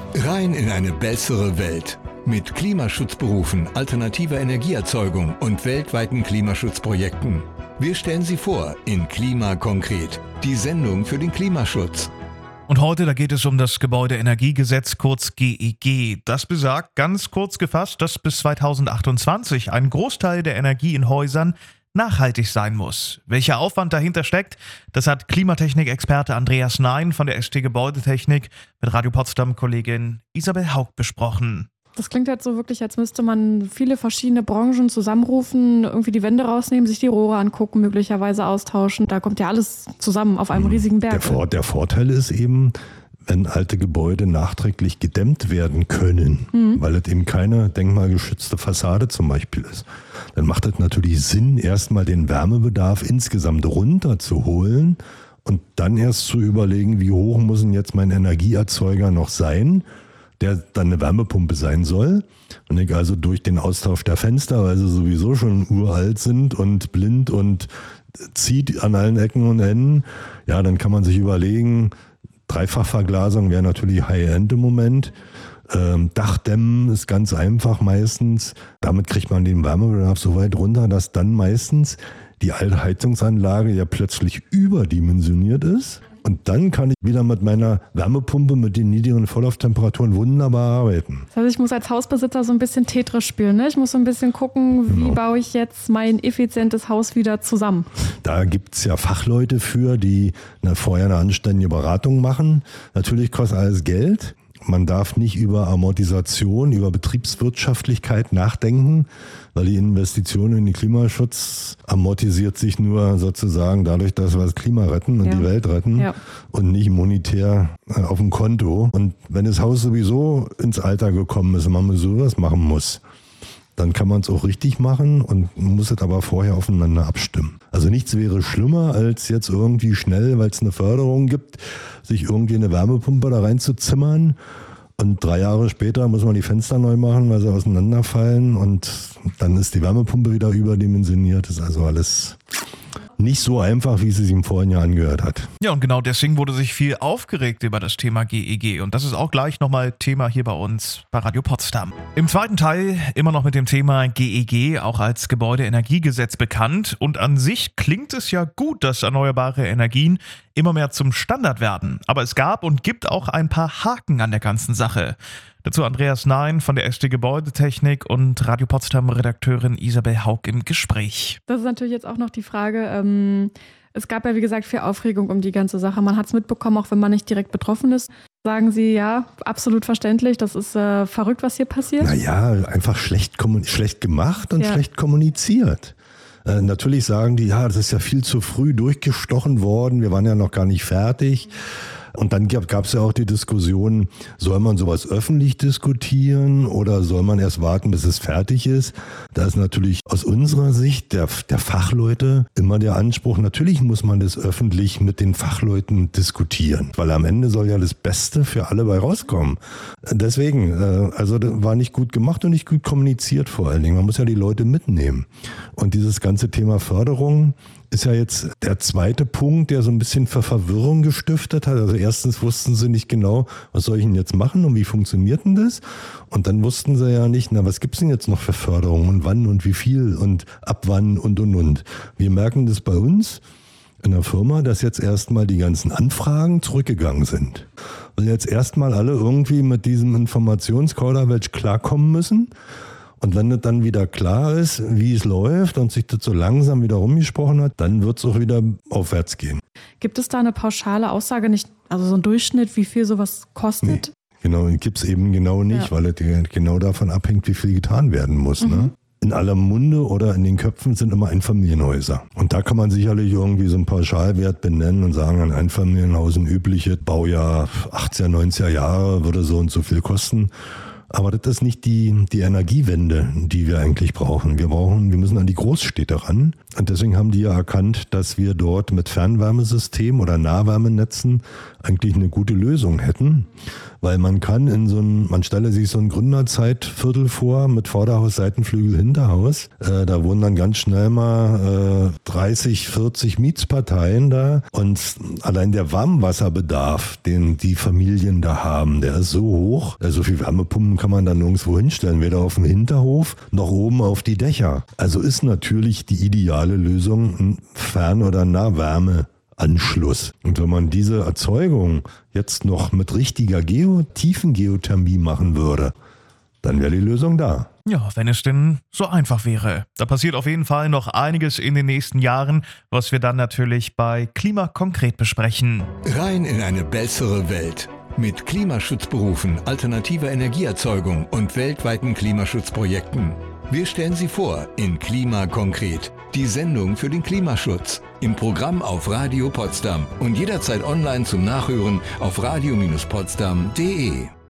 Rein in eine bessere Welt. Mit Klimaschutzberufen, alternativer Energieerzeugung und weltweiten Klimaschutzprojekten. Wir stellen Sie vor in Klima konkret, die Sendung für den Klimaschutz. Und heute, da geht es um das Gebäudeenergiegesetz, kurz GEG. Das besagt, ganz kurz gefasst, dass bis 2028 ein Großteil der Energie in Häusern nachhaltig sein muss. Welcher Aufwand dahinter steckt, das hat Klimatechnik-Experte Andreas Nein von der ST Gebäudetechnik mit Radio Potsdam-Kollegin Isabel Haug besprochen. Das klingt halt so wirklich, als müsste man viele verschiedene Branchen zusammenrufen, irgendwie die Wände rausnehmen, sich die Rohre angucken, möglicherweise austauschen. Da kommt ja alles zusammen auf einem riesigen Berg. Der Vorteil ist eben, wenn alte Gebäude nachträglich gedämmt werden können, weil es eben keine denkmalgeschützte Fassade zum Beispiel ist, dann macht es natürlich Sinn, erstmal den Wärmebedarf insgesamt runterzuholen und dann erst zu überlegen, wie hoch muss denn jetzt mein Energieerzeuger noch sein, der dann eine Wärmepumpe sein soll. Und ich also durch den Austausch der Fenster, weil sie sowieso schon uralt sind und blind und zieht an allen Ecken und Enden, ja, dann kann man sich überlegen, Dreifachverglasung wäre natürlich High-End im Moment. Dachdämmen ist ganz einfach meistens. Damit kriegt man den Wärmebedarf so weit runter, dass dann meistens die alte Heizungsanlage ja plötzlich überdimensioniert ist. Und dann kann ich wieder mit meiner Wärmepumpe mit den niedrigen Vorlauftemperaturen wunderbar arbeiten. Das heißt, ich muss als Hausbesitzer so ein bisschen Tetris spielen, ne? Ich muss so ein bisschen gucken, wie baue ich jetzt mein effizientes Haus wieder zusammen. Da gibt es ja Fachleute für, die vorher eine anständige Beratung machen. Natürlich kostet alles Geld. Man darf nicht über Amortisation, über Betriebswirtschaftlichkeit nachdenken, weil die Investition in den Klimaschutz amortisiert sich nur sozusagen dadurch, dass wir das Klima retten und die Welt retten und nicht monetär auf dem Konto. Und wenn das Haus sowieso ins Alter gekommen ist und man sowas machen muss, dann kann man es auch richtig machen und muss es aber vorher aufeinander abstimmen. Also nichts wäre schlimmer, als jetzt irgendwie schnell, weil es eine Förderung gibt, sich irgendwie eine Wärmepumpe da reinzuzimmern und 3 Jahre später muss man die Fenster neu machen, weil sie auseinanderfallen und dann ist die Wärmepumpe wieder überdimensioniert. Das ist also alles nicht so einfach, wie es sich im vorigen Jahr angehört hat. Ja, und genau deswegen wurde sich viel aufgeregt über das Thema GEG. Und das ist auch gleich nochmal Thema hier bei uns bei Radio Potsdam. Im zweiten Teil immer noch mit dem Thema GEG, auch als Gebäudeenergiegesetz bekannt. Und an sich klingt es ja gut, dass erneuerbare Energien immer mehr zum Standard werden. Aber es gab und gibt auch ein paar Haken an der ganzen Sache. Dazu Andreas Nein von der ST Gebäudetechnik und Radio Potsdam-Redakteurin Isabel Haug im Gespräch. Das ist natürlich jetzt auch noch die Frage, es gab ja wie gesagt viel Aufregung um die ganze Sache. Man hat es mitbekommen, auch wenn man nicht direkt betroffen ist. Sagen Sie, ja, absolut verständlich, das ist verrückt, was hier passiert? Naja, einfach schlecht gemacht und schlecht kommuniziert. Natürlich sagen die, ja, das ist ja viel zu früh durchgestochen worden, wir waren ja noch gar nicht fertig. Und dann gab es ja auch die Diskussion, soll man sowas öffentlich diskutieren oder soll man erst warten, bis es fertig ist? Da ist natürlich aus unserer Sicht der Fachleute immer der Anspruch, natürlich muss man das öffentlich mit den Fachleuten diskutieren, weil am Ende soll ja das Beste für alle bei rauskommen. Deswegen, also das war nicht gut gemacht und nicht gut kommuniziert vor allen Dingen. Man muss ja die Leute mitnehmen. Und dieses ganze Thema Förderung ist ja jetzt der zweite Punkt, der so ein bisschen für Verwirrung gestiftet hat. Also erstens wussten sie nicht genau, was soll ich denn jetzt machen und wie funktioniert denn das? Und dann wussten sie ja nicht, na, was gibt's denn jetzt noch für Förderung und wann und wie viel und ab wann und. Wir merken das bei uns in der Firma, dass jetzt erstmal die ganzen Anfragen zurückgegangen sind. Und jetzt erstmal alle irgendwie mit diesem Informationskauderwelsch klarkommen müssen. Und wenn das dann wieder klar ist, wie es läuft und sich das so langsam wieder rumgesprochen hat, dann wird es auch wieder aufwärts gehen. Gibt es da eine pauschale Aussage, nicht, also so ein Durchschnitt, wie viel sowas kostet? Nee, genau, gibt es eben genau nicht, weil es genau davon abhängt, wie viel getan werden muss. Ne? In aller Munde oder in den Köpfen sind immer Einfamilienhäuser. Und da kann man sicherlich irgendwie so einen Pauschalwert benennen und sagen, ein Einfamilienhaus, ein übliches Baujahr 80er, 90er Jahre würde so und so viel kosten. Aber das ist nicht die Energiewende, die wir eigentlich brauchen. Wir müssen an die Großstädte ran. Und deswegen haben die ja erkannt, dass wir dort mit Fernwärmesystemen oder Nahwärmenetzen eigentlich eine gute Lösung hätten. weil man kann man stelle sich so ein Gründerzeitviertel vor mit Vorderhaus, Seitenflügel, Hinterhaus. Da wohnen dann ganz schnell mal 30, 40 Mietsparteien da und allein der Warmwasserbedarf, den die Familien da haben, der ist so hoch. So viel Wärmepumpen kann man da nirgendwo hinstellen, weder auf dem Hinterhof noch oben auf die Dächer. Also ist natürlich die ideale Lösung ein Fern- oder Nahwärmeanschluss. Und wenn man diese Erzeugung jetzt noch mit richtiger Tiefengeothermie machen würde, dann wäre die Lösung da. Ja, wenn es denn so einfach wäre. Da passiert auf jeden Fall noch einiges in den nächsten Jahren, was wir dann natürlich bei Klima konkret besprechen. Rein in eine bessere Welt. Mit Klimaschutzberufen, alternativer Energieerzeugung und weltweiten Klimaschutzprojekten. Wir stellen sie vor in Klima konkret, die Sendung für den Klimaschutz. Im Programm auf Radio Potsdam und jederzeit online zum Nachhören auf radio-potsdam.de.